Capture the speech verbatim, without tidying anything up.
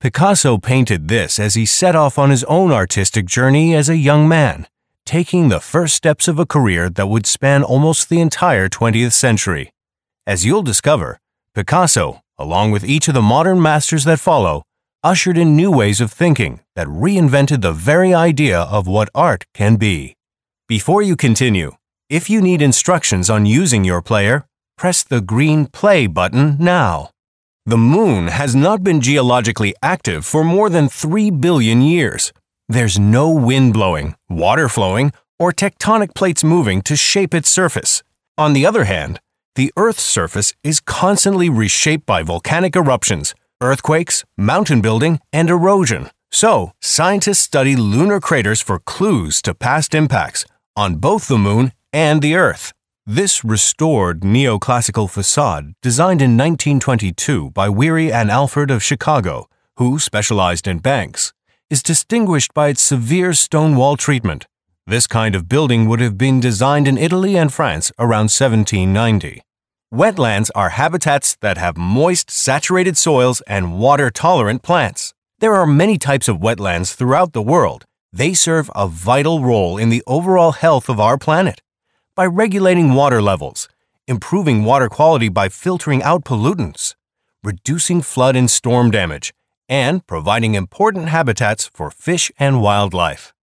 Picasso painted this as he set off on his own artistic journey as a young man, taking the first steps of a career that would span almost the entire twentieth century. As you'll discover, Picasso, along with each of the modern masters that follow, ushered in new ways of thinking that reinvented the very idea of what art can be. Before you continue, if you need instructions on using your player, press the green Play button now. The Moon has not been geologically active for more than three billion years. There's no wind blowing, water flowing, or tectonic plates moving to shape its surface. On the other hand, the Earth's surface is constantly reshaped by volcanic eruptions, earthquakes, mountain building, and erosion. So, scientists study lunar craters for clues to past impacts on both the Moon and the Earth. This restored neoclassical facade, designed in nineteen twenty-two by Weary and Alford of Chicago, who specialized in banks, is distinguished by its severe stone wall treatment. This kind of building would have been designed in Italy and France around seventeen ninety. Wetlands are habitats that have moist, saturated soils and water-tolerant plants. There are many types of wetlands throughout the world. They serve a vital role in the overall health of our planet. By regulating water levels, improving water quality by filtering out pollutants, reducing flood and storm damage, and providing important habitats for fish and wildlife.